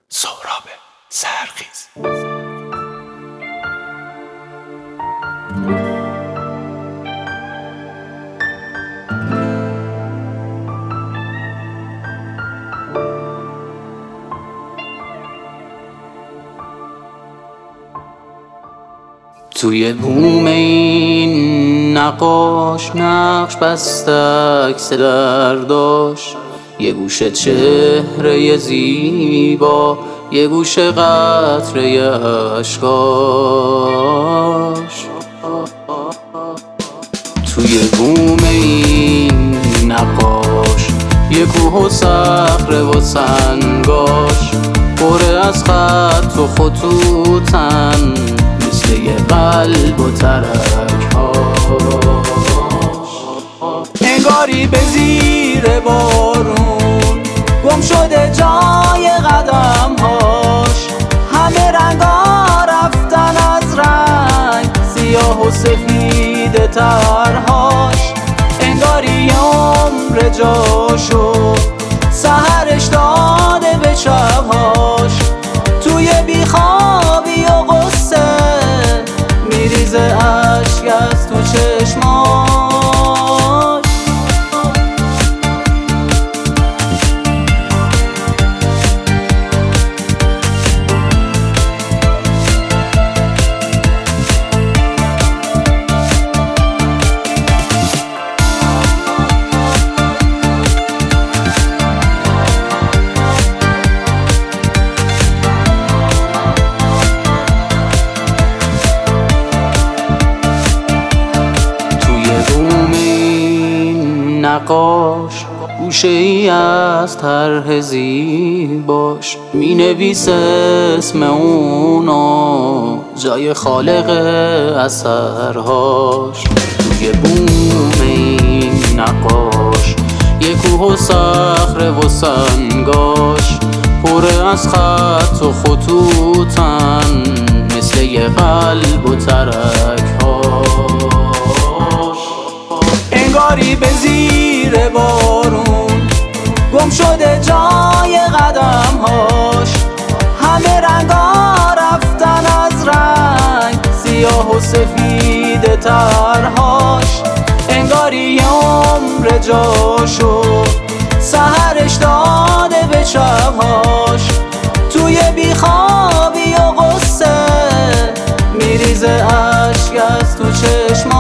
سهراب سحرخیز. توی بوم این نقاش نقش بستک درداش، یه گوشه چهره زیبا، یه گوشه قطره اشکاش. توی بوم این نقاش یه کوه و صخره و سنگاش، پره از خط و خطوطن مثل یه قلب و ترک هاش. انگاری به زیر بارون گم شده جای قدم هاش، همه رنگا رفتن از رنگ، سیاه و سفید ترهاش. انگاری عمر جاشو سحرش داده به شبهاش، توی بیخوابی و غصه میریزه اشک از تو چشماش. نقاش گوشه ای از طرح زیباش می نویسه اسم اونا جای خالق اثرهاش. توی بوم این نقاش یه کوه و صخره و سنگاش، پره از خط و خطوطن مثل یه قلب و ترک هاش. انگاری به زیر بارون گم شده جای قدم هاش، همه رنگا رفتن از رنگ، سیاه و سفید ترهاش. انگاری عمر جاشو سحرش داده به شبهاش، توی بیخوابی و غصه میریزه اشک از تو چشماش.